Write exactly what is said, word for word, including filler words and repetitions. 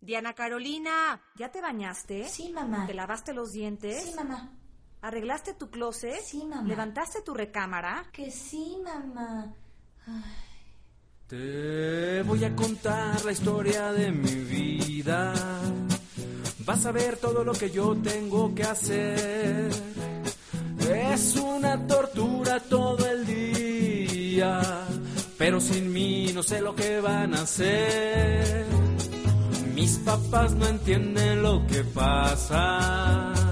Diana Carolina, ¿ya te bañaste? Sí, mamá. ¿Te lavaste los dientes? Sí, mamá. ¿Arreglaste tu closet? Sí, mamá. ¿Levantaste tu recámara? Que sí, mamá. Ay. Te voy a contar la historia de mi vida. Vas a ver todo lo que yo tengo que hacer. Es una tortura todo el día, pero sin mí no sé lo que van a hacer. Mis papás no entienden lo que pasa.